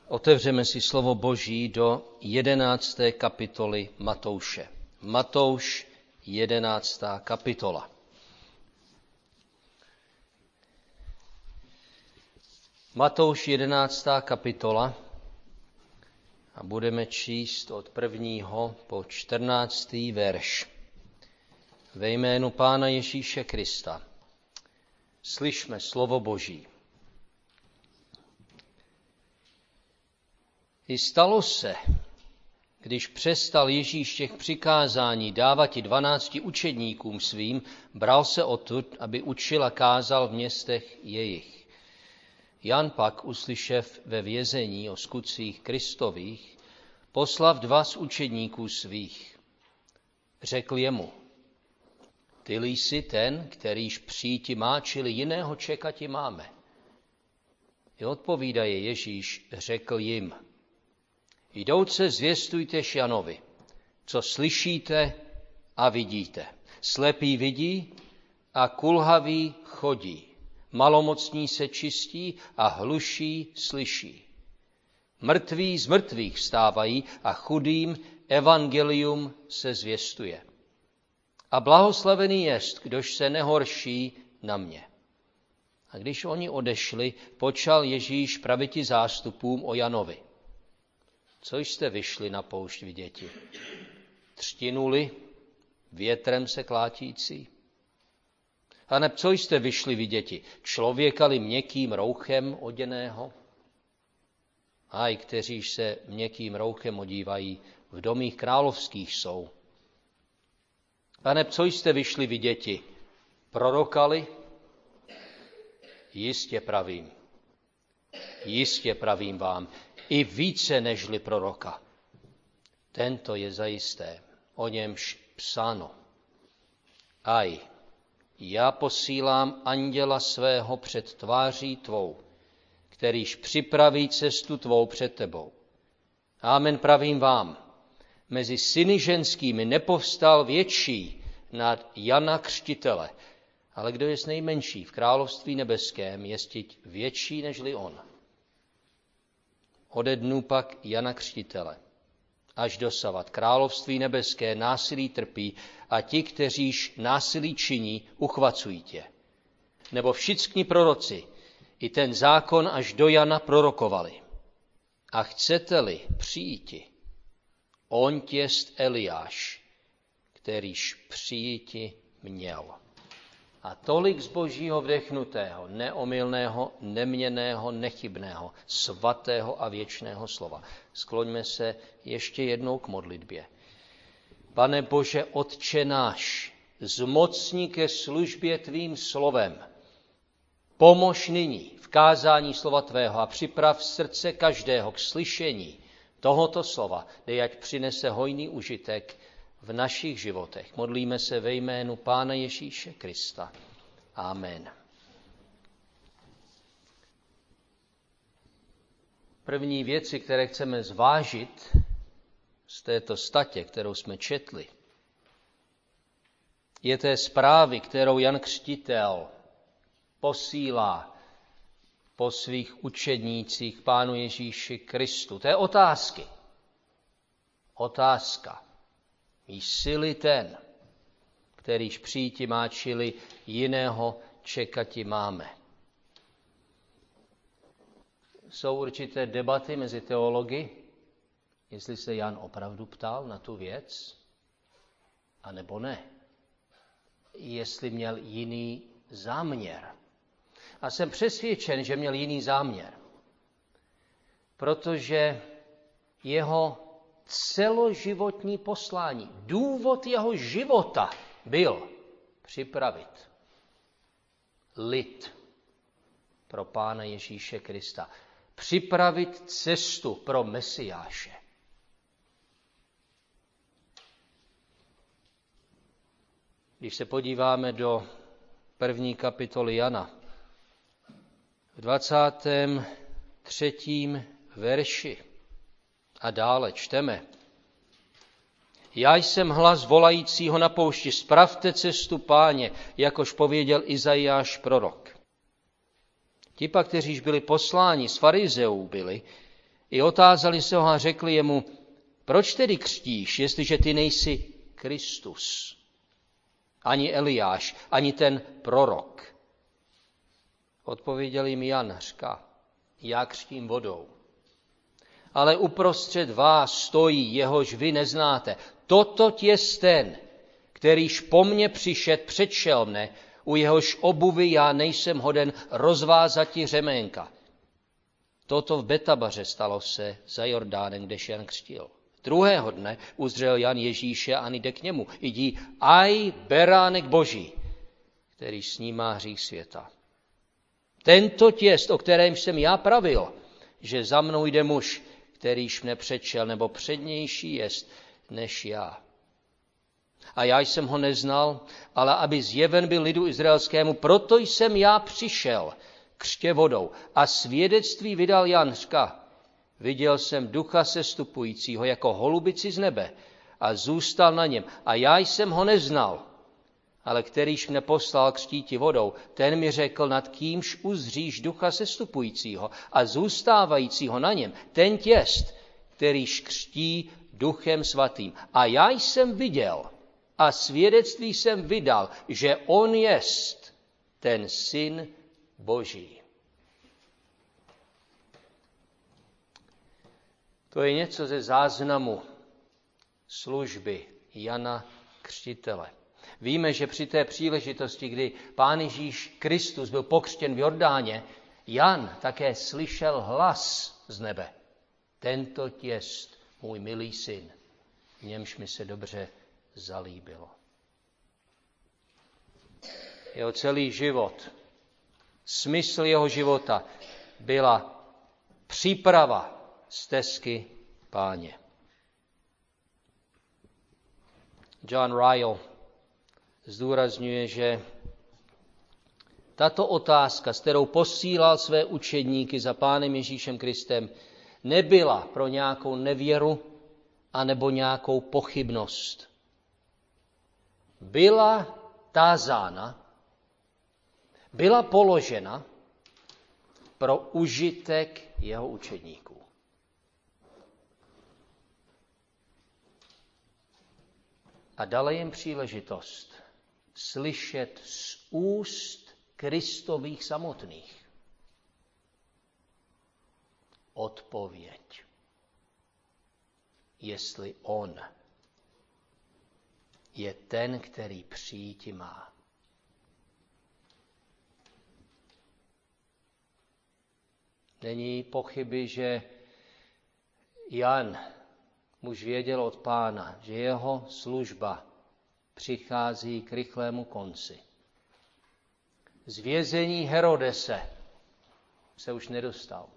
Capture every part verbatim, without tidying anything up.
Otevřeme si slovo Boží do jedenácté kapitoly Matouše. Matouš, jedenáctá kapitola. Matouš, jedenáctá kapitola a budeme číst od prvního po čtrnáctý verš. Ve jménu Pána Ježíše Krista slyšme slovo Boží. I stalo se, když přestal Ježíš těch přikázání dávat i dvanácti učedníkům svým, bral se odtud, aby učil a kázal v městech jejich. Jan pak, uslyšev ve vězení o skutcích Kristových, poslav dva z učedníků svých. Řekl jemu, ty-li jsi ten, kterýž přijíti má, čili jiného čekati máme. I odpovídaje Ježíš, řekl jim, jdouce zvěstujte Janovi, co slyšíte a vidíte. Slepý vidí a kulhavý chodí. Malomocní se čistí a hluší slyší. Mrtví z mrtvých vstávají a chudým evangelium se zvěstuje. A blahoslavený jest, kdož se nehorší na mě. A když oni odešli, počal Ježíš praviti zástupům o Janovi. Co jste vyšli na poušť viděti? Třtinu-li, větrem se klátící? A neb co jste vyšli viděti? Člověka-li měkkým rouchem oděného? Aj, kteříž se měkkým rouchem odívají, v domích královských jsou. A neb co jste vyšli viděti? Prorokali? Jistě pravím. Jistě pravím vám, i více nežli proroka. Tento je zajisté, o němž psáno. Aj, já posílám anděla svého před tváří tvou, kterýž připraví cestu tvou před tebou. Amen pravím vám, mezi syny ženskými nepovstal větší nad Jana Křtitele, ale kdo je nejmenší v království nebeském, jestiť větší nežli on. Ode dnů pak Jana Křtitele, až dosavat království nebeské násilí trpí a ti, kteříž násilí činí, uchvacují tě. Nebo všichni proroci, i ten zákon až do Jana prorokovali. A chcete-li přijíti, on jest Eliáš, kterýž přijíti měl. A tolik z Božího vdechnutého, neomylného, neměnného, nechybného, svatého a věčného slova. Skloňme se ještě jednou k modlitbě. Pane Bože, Otče náš, zmocni ke službě tvým slovem. Pomož nyní v kázání slova tvého a připrav srdce každého k slyšení tohoto slova, dej ať přinese hojný užitek v našich životech. Modlíme se ve jménu Pána Ježíše Krista. Amen. První věci, které chceme zvážit z této statě, kterou jsme četli, je té zprávy, kterou Jan Křtitel posílá po svých učednících Pánu Ježíši Kristu. To je otázky. Otázka. Jsi-li ten, kterýž přijíti má, čili jiného čekati máme. Jsou určité debaty mezi teology, jestli se Jan opravdu ptal na tu věc, anebo ne. Jestli měl jiný záměr. A jsem přesvědčen, že měl jiný záměr. Protože jeho celoživotní poslání, důvod jeho života byl připravit lid pro Pána Ježíše Krista. Připravit cestu pro Mesiáše. Když se podíváme do první kapitoly Jana, v dvacátém třetím verši a dále čteme. Já jsem hlas volajícího na poušti, spravte cestu Páně, jakož pověděl Izajáš prorok. Ti pak, kteříž byli posláni z farizeů byli, I otázali se ho a řekli jemu, proč tedy křtíš, jestliže ty nejsi Kristus, ani Eliáš, ani ten prorok? Odpověděl jim Jan, říká, já křtím vodou. Ale uprostřed vás stojí, jehož vy neznáte. Toto jest ten, kterýž po mně přišet, předšel mne, u jehož obuvy já nejsem hoden rozvázati řeménka. Toto v Betabaře stalo se za Jordánem, kdež Jan křtil. Druhého dne uzřel Jan Ježíše a jde k němu. Idí, aj beránek Boží, který snímá hřích světa. Tento těst, o kterém jsem já pravil, že za mnou jde muž, kterýž mne předšel, nebo přednější jest než já. A já jsem ho neznal, ale aby zjeven byl lidu izraelskému, proto jsem já přišel křtě vodou. A svědectví vydal Jan, říká, viděl jsem ducha sestupujícího jako holubici z nebe a zůstal na něm. A já jsem ho neznal, ale kterýž mne poslal křtíti vodou, ten mi řekl, nad kýmž uzříš ducha sestupujícího a zůstávajícího na něm, ten těst, kterýž křtí duchem svatým. A já jsem viděl a svědectví jsem vydal, že on jest ten syn Boží. To je něco ze záznamu služby Jana Křtitele. Víme, že při té příležitosti, kdy Pán Ježíš Kristus byl pokřtěn v Jordáně, Jan také slyšel hlas z nebe. Tento jest můj milý syn, v němž mi se dobře zalíbilo. Jeho celý život, smysl jeho života byla příprava stezky Páně. John Ryle zdůrazňuje, že tato otázka, s kterou posílal své učedníky za Pánem Ježíšem Kristem, nebyla pro nějakou nevěru anebo nějakou pochybnost. Byla tázána, byla položena pro užitek jeho učedníků. A dala jim příležitost slyšet z úst Kristových samotných odpověď, jestli on je ten, který přijít má. Není pochyby, že Jan muž věděl od Pána, že jeho služba přichází k rychlému konci. Z vězení Herodese se už nedostal.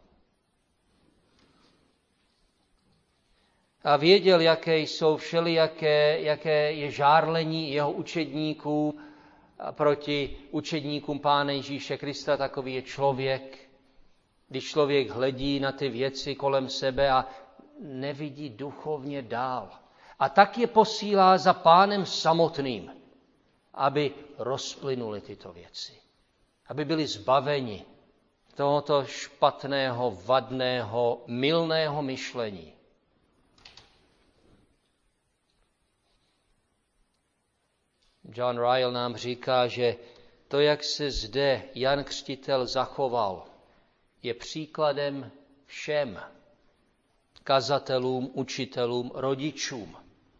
A věděl, jaké jsou všelijaké, jaké je žárlení jeho učedníků proti učedníkům Pána Ježíše Krista. Takový je člověk, když člověk hledí na ty věci kolem sebe a nevidí duchovně dál. A tak je posílá za Pánem samotným, aby rozplynuli tyto věci. Aby byli zbaveni tohoto špatného, vadného, mylného myšlení. John Ryle nám říká, že to, jak se zde Jan Křtitel zachoval, je příkladem všem kazatelům, učitelům, rodičům.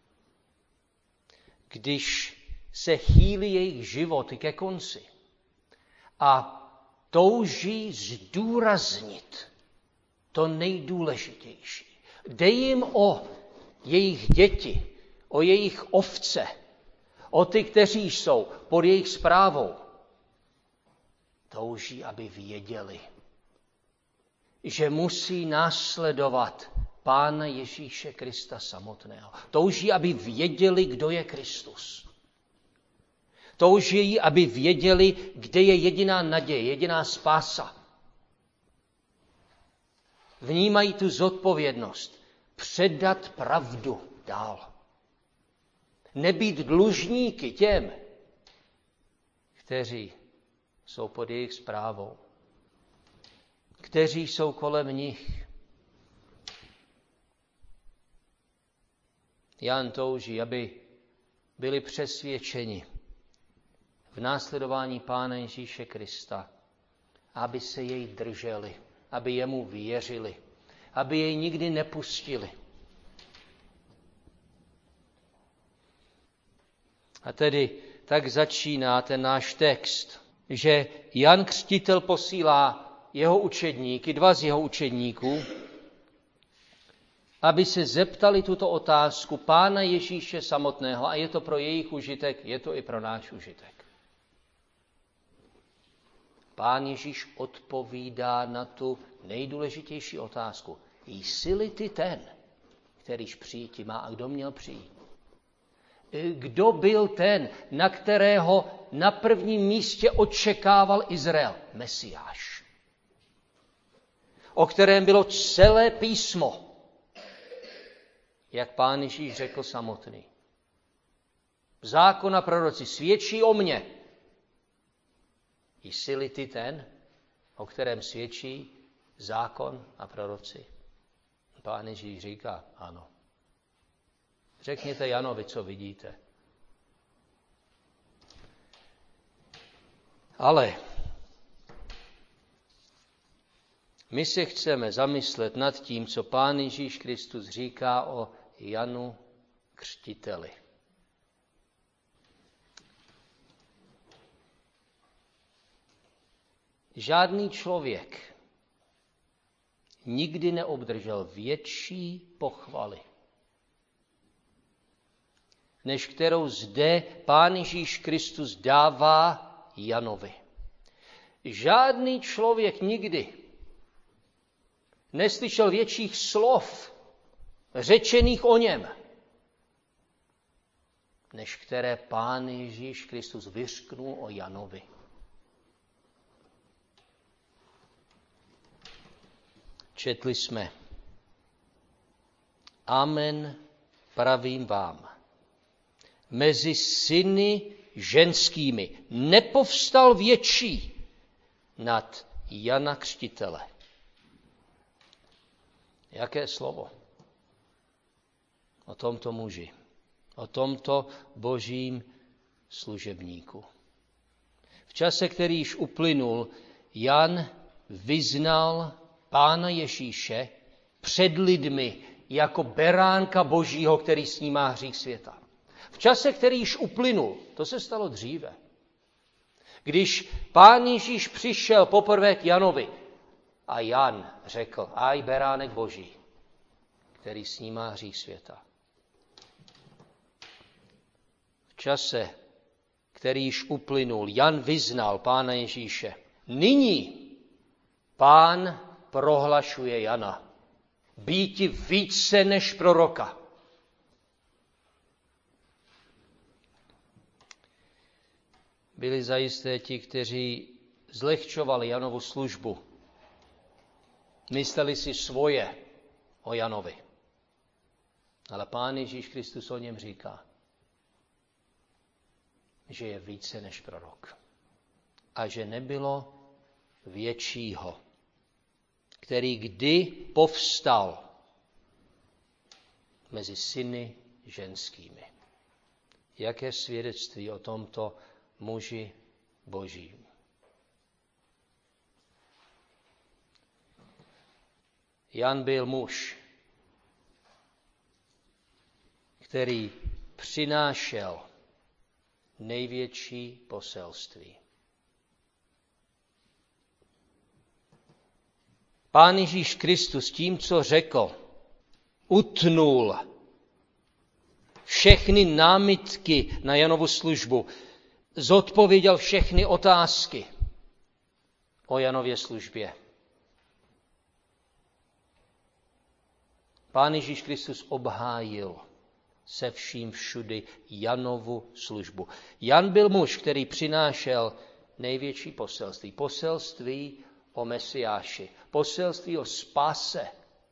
Když se chýlí jejich životy ke konci a touží zdůraznit to nejdůležitější. Dej jim o jejich děti, o jejich ovce, o ty, kteří jsou pod jejich správou. Touží, aby věděli, že musí následovat Pána Ježíše Krista samotného. Touží, aby věděli, kdo je Kristus. Touží, aby věděli, kde je jediná naděje, jediná spása. Vnímají tu zodpovědnost předat pravdu dál. Nebýt dlužníky těm, kteří jsou pod jejich správou, kteří jsou kolem nich. Jan touží, aby byli přesvědčeni v následování Pána Ježíše Krista, aby se jej drželi, aby jemu věřili, aby jej nikdy nepustili. A tedy tak začíná ten náš text, že Jan Křtitel posílá jeho učedníky, dva z jeho učedníků, aby se zeptali tuto otázku Pána Ježíše samotného, a je to pro jejich užitek, je to i pro náš užitek. Pán Ježíš odpovídá na tu nejdůležitější otázku. Jsi-li ty ten, kterýž přijít má, a kdo měl přijít? Kdo byl ten, na kterého na prvním místě očekával Izrael? Mesiáš, o kterém bylo celé písmo, jak Pán Ježíš řekl samotný. Zákon a proroci svědčí o mně. Jsi-li ty ten, o kterém svědčí zákon a proroci? Pán Ježíš říká, ano. Řekněte Janovi, co vidíte. Ale my se chceme zamyslet nad tím, co Pán Ježíš Kristus říká o Janu Křtiteli. Žádný člověk nikdy neobdržel větší pochvaly, než kterou zde Pán Ježíš Kristus dává Janovi. Žádný člověk nikdy neslyšel větších slov řečených o něm, než které Pán Ježíš Kristus vyřknul o Janovi. Četli jsme: Amen, pravím vám, mezi syny ženskými nepovstal větší nad Jana Křtitele. Jaké slovo o tomto muži, o tomto božím služebníku. V čase, který již uplynul, Jan vyznal Pána Ježíše před lidmi jako beránka božího, který snímá hřích světa. V čase, který již uplynul, to se stalo dříve, když Pán Ježíš přišel poprvé k Janovi a Jan řekl, aj beránek boží, který snímá hřích světa. V čase, který již uplynul, Jan vyznal Pána Ježíše. Nyní Pán prohlašuje Jana býti více než proroka. Byli zajisté ti, kteří zlehčovali Janovu službu. Mysleli si svoje o Janovi. Ale Pán Ježíš Kristus o něm říká, že je více než prorok. A že nebylo většího, který kdy povstal mezi syny ženskými. Jaké svědectví o tomto muži božím. Jan byl muž, který přinášel největší poselství. Pán Ježíš Kristus tím, co řekl, utnul všechny námitky na Janovu službu, zodpověděl všechny otázky o Janově službě. Pán Ježíš Kristus obhájil se vším všudy Janovu službu. Jan byl muž, který přinášel největší poselství. Poselství o Mesiáši. Poselství o spáse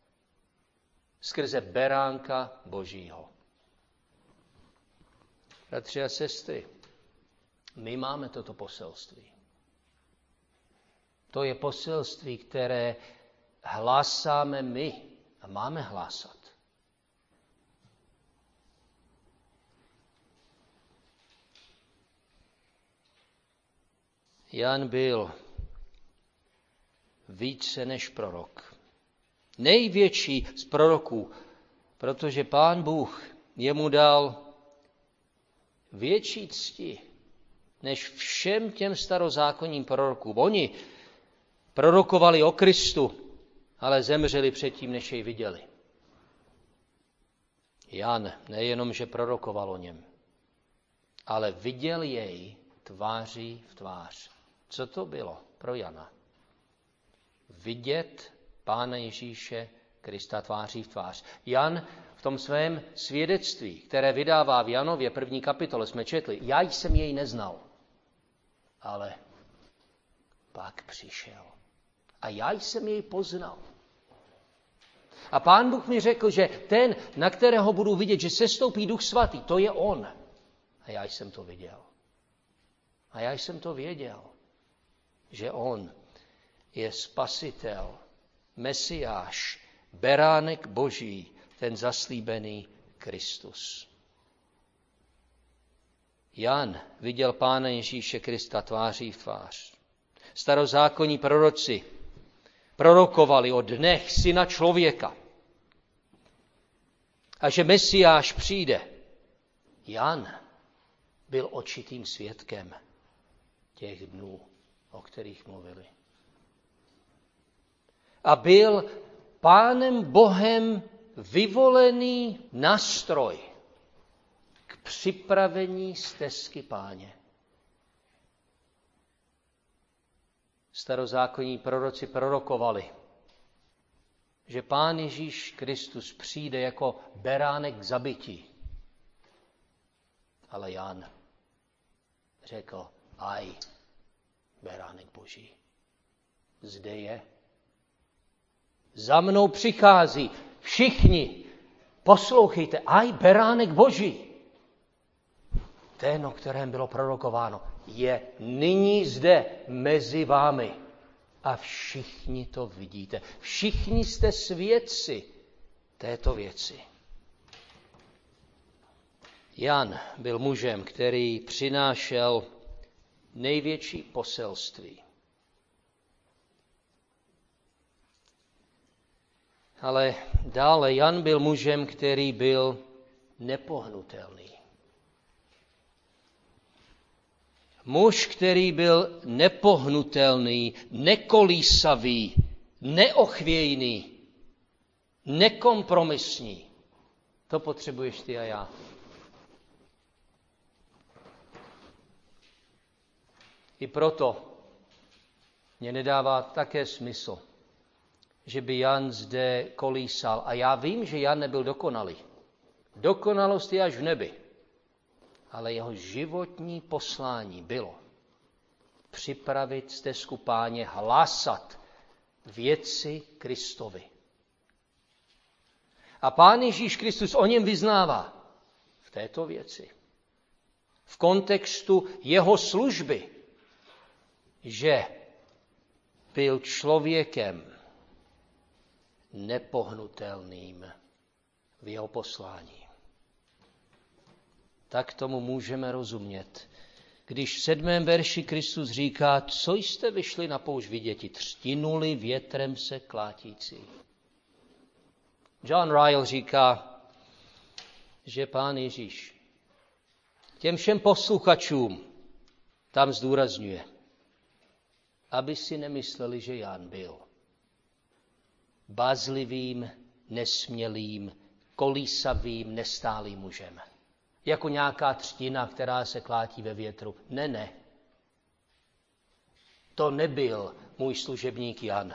skrze beránka božího. Bratři a sestry, my máme toto poselství. To je poselství, které hlásáme my a máme hlásat. Jan byl více než prorok. Největší z proroků, protože Pán Bůh jemu dal větší cti než všem těm starozákonním prorokům. Oni prorokovali o Kristu, ale zemřeli předtím, než jej viděli. Jan nejenom, že prorokoval o něm, ale viděl jej tváří v tvář. Co to bylo pro Jana? Vidět Pána Ježíše Krista tváří v tvář. Jan v tom svém svědectví, které vydává v Janově první kapitole, jsme četli, já jsem jej neznal, ale pak přišel. A já jsem jej poznal. A Pán Bůh mi řekl, že ten, na kterého budu vidět, že sestoupí Duch Svatý, to je on. A já jsem to viděl. A já jsem to věděl, že on je spasitel, Mesiáš, beránek Boží, ten zaslíbený Kristus. Jan viděl Pána Ježíše Krista tváří v tvář. Starozákonní proroci prorokovali o dnech Syna člověka a že Mesiáš přijde. Jan byl očitým svědkem těch dnů, o kterých mluvili. A byl Pánem Bohem vyvolený nástroj k připravení stezky Páně. Starozákonní proroci prorokovali, že Pán Ježíš Kristus přijde jako beránek k zabití. Ale Jan řekl, aj, beránek Boží, zde je. Za mnou přichází, všichni, poslouchejte, aj, beránek Boží. Ten, o kterém bylo prorokováno, je nyní zde mezi vámi. A všichni to vidíte. Všichni jste svědci této věci. Jan byl mužem, který přinášel největší poselství. Ale dále Jan byl mužem, který byl nepohnutelný. Muž, který byl nepohnutelný, nekolísavý, neochvějný, nekompromisní. To potřebuješ ty a já. I proto mě nedává také smysl, že by Jan zde kolísal. A já vím, že Jan nebyl dokonalý. Dokonalost je až v nebi. Ale jeho životní poslání bylo připravit stezku Páně, hlásat věci Kristovi. A Pán Ježíš Kristus o něm vyznává v této věci. V kontextu jeho služby, že byl člověkem nepohnutelným v jeho poslání. Tak tomu můžeme rozumět. Když v sedmém verši Kristus říká, co jste vyšli na poušť viděti, třtinuli větrem se klátící. John Ryle říká, že Pán Ježíš těm všem posluchačům tam zdůrazňuje, aby si nemysleli, že Jan byl bázlivým, nesmělým, kolísavým, nestálým mužem. Jako nějaká třtina, která se klátí ve větru. Ne, ne. To nebyl můj služebník Jan.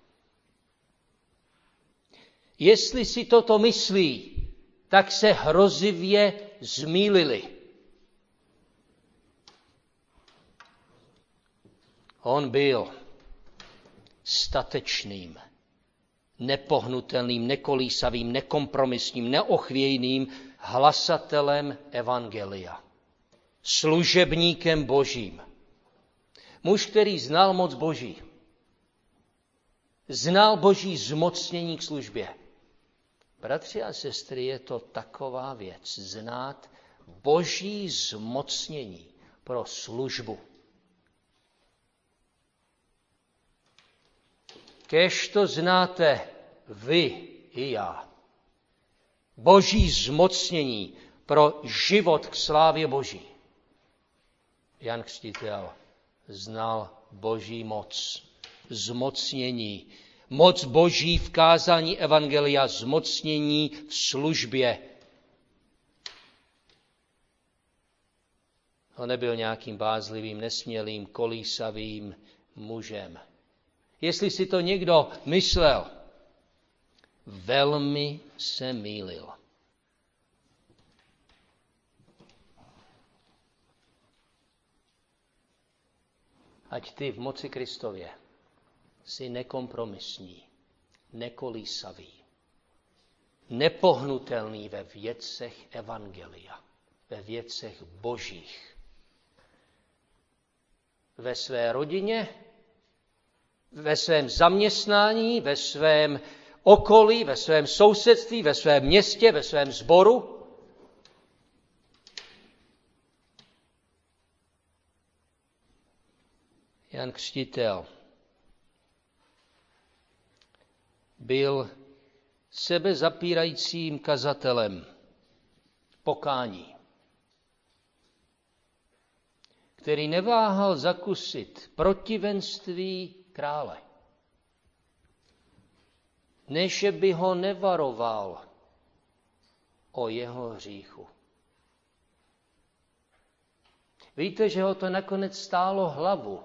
Jestli si toto myslí, tak se hrozivě zmýlili. On byl statečným, nepohnutelným, nekolísavým, nekompromisním, neochvějným hlasatelem evangelia. Služebníkem Božím. Muž, který znal moc Boží. Znal Boží zmocnění k službě. Bratři a sestry, je to taková věc, znát Boží zmocnění pro službu. kéž to znáte vy i já. Boží zmocnění pro život k slávě Boží. Jan Křtitel znal Boží moc, zmocnění, moc Boží v kázání evangelia, zmocnění v službě. On nebyl nějakým bázlivým, nesmělým, kolísavým mužem. Jestli si to někdo myslel, velmi se mýlil. Ať ty v moci Kristově jsi nekompromisní, nekolísavý, nepohnutelný ve věcech evangelia, ve věcech božích. Ve své rodině, ve svém zaměstnání, ve svém okolí, ve svém sousedství, ve svém městě, ve svém sboru. Jan Křtitel byl sebezapírajícím kazatelem pokání, který neváhal zakusit protivenství krále, než by ho nevaroval o jeho hříchu. Víte, že ho to nakonec stálo hlavu,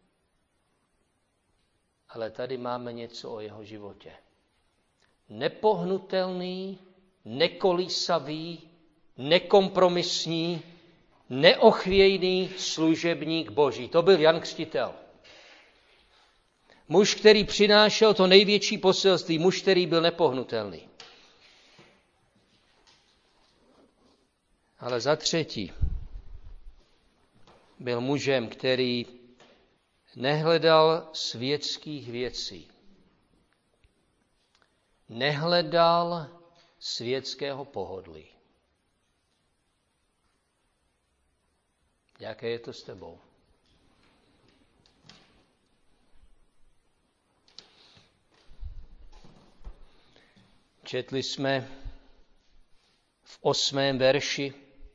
ale tady máme něco o jeho životě. Nepohnutelný, nekolísavý, nekompromisní, neochvějný služebník Boží. To byl Jan Křtitel. Muž, který přinášel to největší poselství, muž, který byl nepohnutelný. Ale za třetí byl mužem, který nehledal světských věcí. Nehledal světského pohodlí. Jaké je to s tebou? Četli jsme v osmém verši: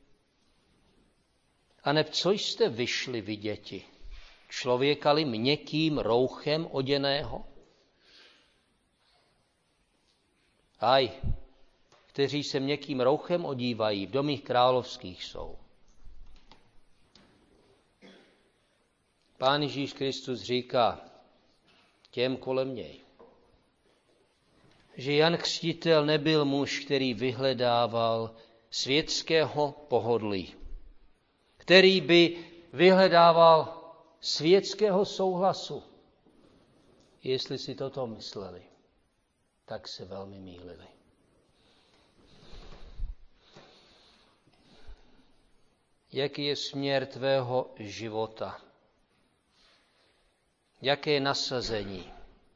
Aneb co jste vyšli viděti? Člověka-li měkkým rouchem oděného? Aj, kteří se měkkým rouchem odívají, v domích královských jsou. Pán Ježíš Kristus říká těm kolem něj, že Jan Křtitel nebyl muž, který vyhledával světského pohodlí, který by vyhledával světského souhlasu. Jestli si toto mysleli, tak se velmi mýlili. Jaký je směr tvého života? Jaké je nasazení?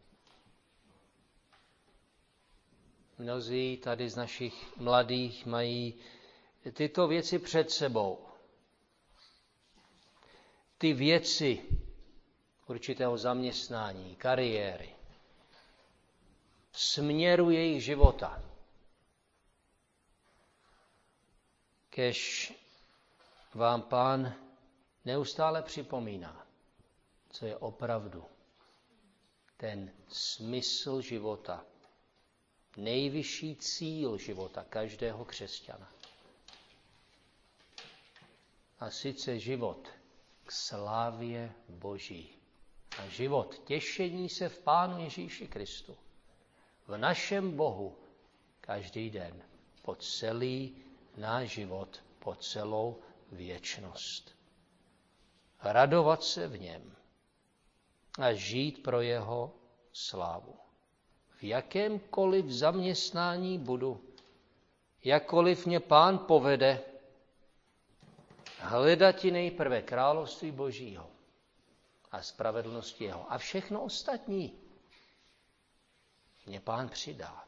Mnozí tady z našich mladých mají tyto věci před sebou. Ty věci určitého zaměstnání, kariéry, směru jejich života. Kéž vám Pán neustále připomíná, co je opravdu ten smysl života, nejvyšší cíl života každého křesťana. A sice život k slávě Boží. A život těšení se v Pánu Ježíši Kristu. V našem Bohu každý den. Po celý náš život, po celou věčnost. Radovat se v něm a žít pro jeho slávu. V jakémkoliv zaměstnání budu, jakkoliv mě Pán povede, hledati nejprve království Božího a spravedlnosti jeho. A všechno ostatní mě Pán přidá.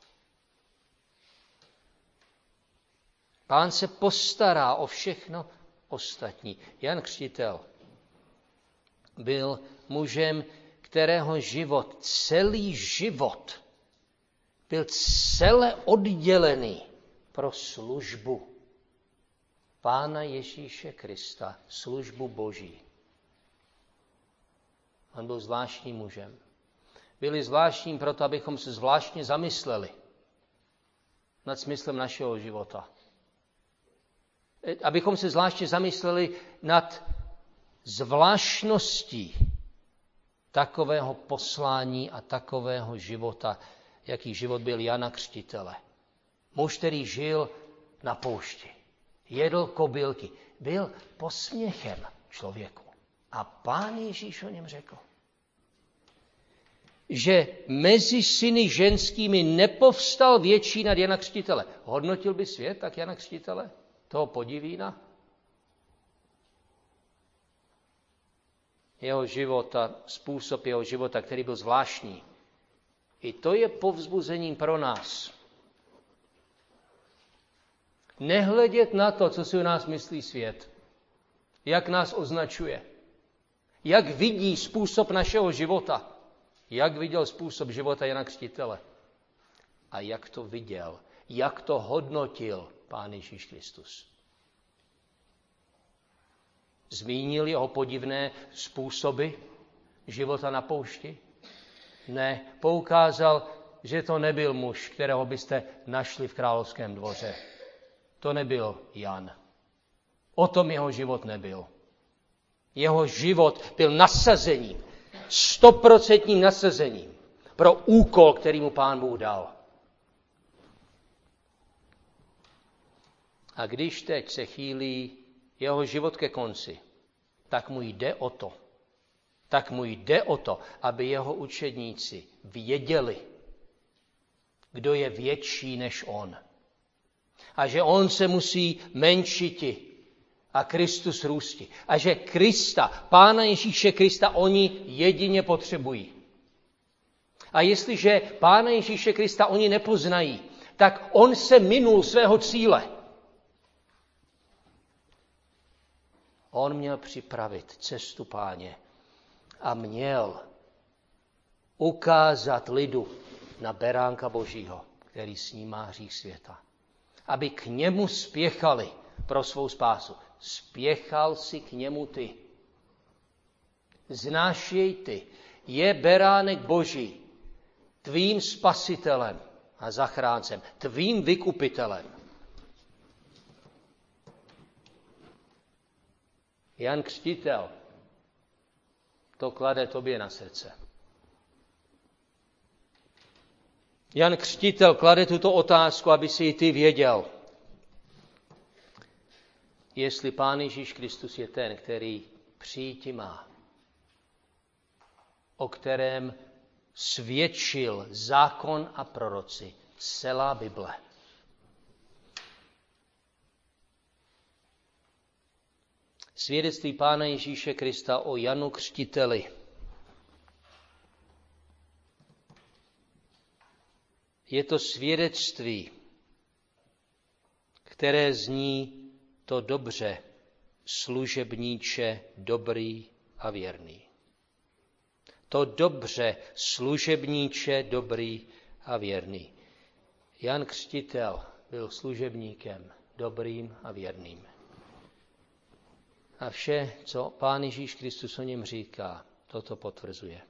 Pán se postará o všechno ostatní. Jan Křtitel byl mužem, kterého život, celý život, byl celé oddělený pro službu Pána Ježíše Krista, službu Boží. On byl zvláštním mužem. Byli zvláštním proto, abychom se zvláštně zamysleli nad smyslem našeho života. Abychom se zvláštně zamysleli nad zvláštností takového poslání a takového života, jaký život byl Jana Křtitele. Muž, který žil na poušti, jedl kobylky, byl posměchem člověku. A Pán Ježíš o něm řekl, že mezi syny ženskými nepovstal větší nad Jana Křtitele. Hodnotil by svět tak Jana Křtitele, toho podivína? Jeho života, způsob jeho života, který byl zvláštní. I to je povzbuzením pro nás. Nehledět na to, co si o nás myslí svět. Jak nás označuje. Jak vidí způsob našeho života. Jak viděl způsob života Jana Křtitele. A jak to viděl. Jak to hodnotil Pán Ježíš Kristus. Zmínil jeho podivné způsoby života na poušti? Ne, poukázal, že to nebyl muž, kterého byste našli v královském dvoře. To nebyl Jan. O tom jeho život nebyl. Jeho život byl nasazením, stoprocentním nasazením pro úkol, který mu Pán Bůh dal. A když teď se chýlí jeho život ke konci, tak mu jde o to, tak mu jde o to, aby jeho učedníci věděli, kdo je větší než on. A že on se musí menšiti a Kristus růsti. A že Krista, Pána Ježíše Krista, oni jedině potřebují. A jestliže Pána Ježíše Krista oni nepoznají, tak on se minul svého cíle. On měl připravit cestu Páně a měl ukázat lidu na beránka Božího, který snímá hřích světa. Aby k němu spěchali pro svou spásu. Spěchal si k němu ty. Znáš jej ty. Je beránek Boží, tvým spasitelem a zachráncem, tvým vykupitelem. Jan Křtitel to klade tobě na srdce. Jan Křtitel klade tuto otázku, aby si ji ty věděl. Jestli Pán Ježíš Kristus je ten, který přijít má, o kterém svědčil zákon a proroci, celá Bible. Svědectví Pána Ježíše Krista o Janu Křtiteli je to svědectví, které zní to dobře, služebníče dobrý a věrný. To dobře, služebníče dobrý a věrný. Jan Křtitel byl služebníkem dobrým a věrným. A vše, co Pán Ježíš Kristus o něm říká, toto potvrzuje.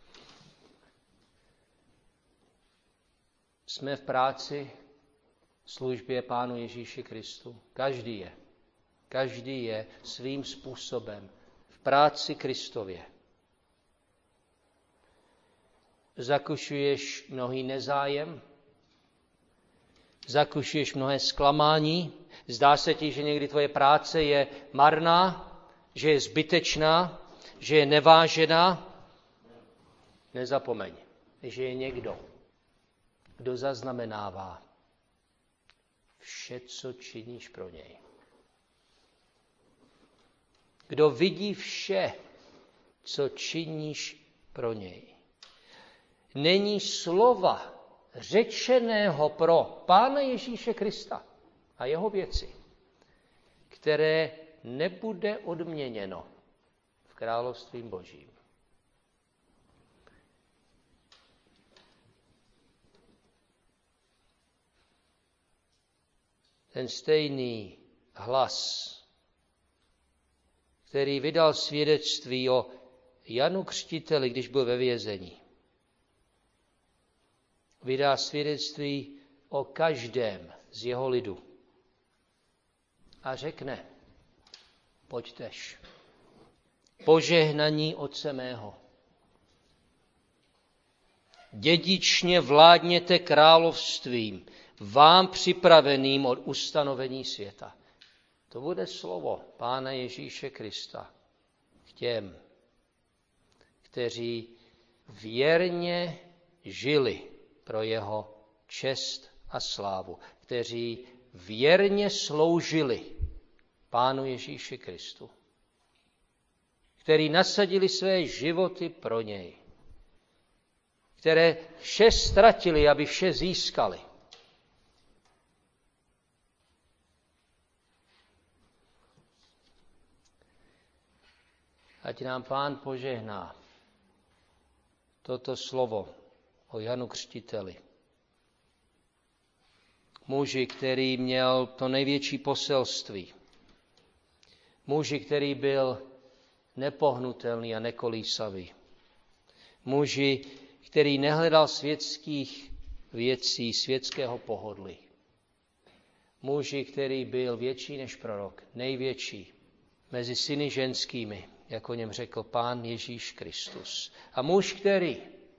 Jsme v práci, službě Pánu Ježíši Kristu. Každý je. Každý je svým způsobem v práci Kristově. Zakušuješ mnohý nezájem, zakušuješ mnohé zklamání, zdá se ti, že někdy tvoje práce je marná, že je zbytečná, že je nevážená. Nezapomeň, že je někdo, kdo zaznamenává vše, co činíš pro něj. Kdo vidí vše, co činíš pro něj. Není slova řečeného pro Pána Ježíše Krista a jeho věci, které nebude odměněno v království Božím. ten stejný hlas, který vydal svědectví o Janu Křtiteli, když byl ve vězení, vydá svědectví o každém z jeho lidu a řekne: pojďtež, požehnaní Otce mého, dědičně vládněte královstvím, vám připraveným od ustanovení světa. To bude slovo Pána Ježíše Krista k těm, kteří věrně žili pro jeho čest a slávu, kteří věrně sloužili Pánu Ježíši Kristu, kteří nasadili své životy pro něj, které vše ztratili, aby vše získali. Ať nám Pán požehná toto slovo o Janu Křtiteli. Muži, který měl to největší poselství. Muži, který byl nepohnutelný a nekolísavý. Muži, který nehledal světských věcí, světského pohodlí. Muži, který byl větší než prorok, největší mezi syny ženskými, jak o něm řekl Pán Ježíš Kristus. A muž, který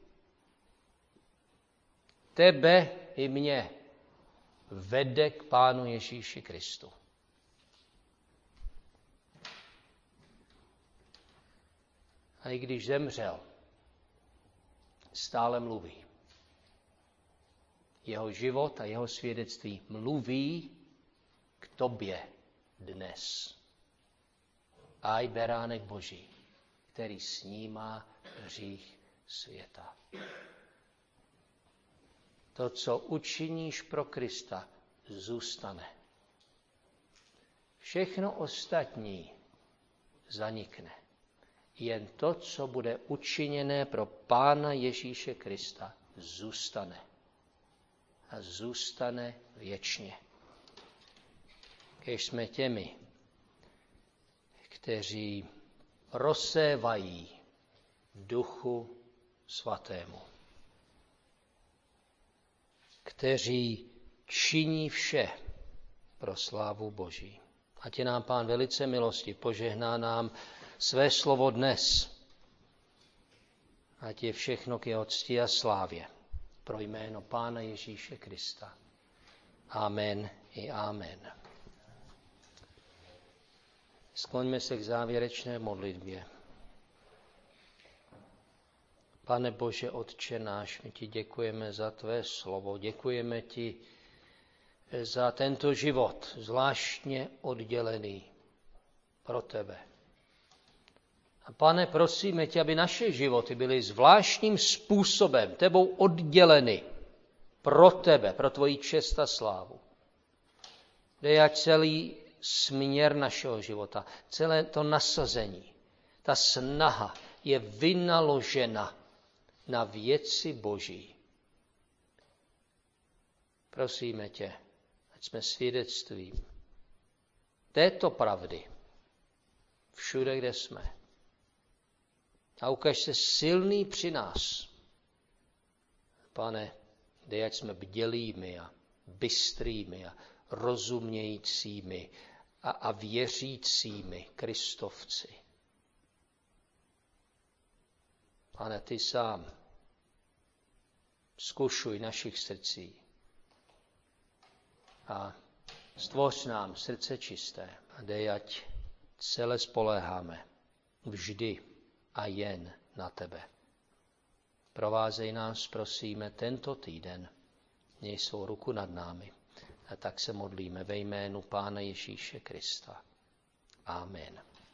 tebe i mě vede k Pánu Ježíši Kristu. A i když zemřel, stále mluví. Jeho život a jeho svědectví mluví k tobě dnes. Aj beránek Boží, který snímá hřích světa. To, co učiníš pro Krista, zůstane. Všechno ostatní zanikne. Jen to, co bude učiněné pro Pána Ježíše Krista, zůstane. A zůstane věčně. Když jsme těmi, kteří rozsévají Duchu Svatému, kteří činí vše pro slávu Boží. Ať je nám Pán velice milosti, požehná nám své slovo dnes. Ať je všechno k jeho cti a slávě. Pro jméno Pána Ježíše Krista. Amen i amen. Skloňme se k závěrečné modlitbě. Pane Bože, Otče náš, my ti děkujeme za tvé slovo. Děkujeme ti za tento život, zvláštně oddělený pro tebe. A Pane, prosíme tě, aby naše životy byly zvláštním způsobem tebou odděleny pro tebe, pro tvoji čest a slávu. Dej, ať celý směr našeho života, celé to nasazení, ta snaha je vynaložena na věci Boží. Prosíme tě, ať jsme svědectvím této pravdy všude, kde jsme. A ukaž se silný při nás. Pane, dej, ať jsme bdělými a bystrými a rozumějícími a, a věřícími Kristovci. Pane, ty sám zkušuj našich srdcí a stvoř nám srdce čisté a dej, ať celé spoléháme vždy a jen na tebe. Provázej nás, prosíme, tento týden. Měj svou ruku nad námi. A tak se modlíme ve jménu Pána Ježíše Krista. Amen.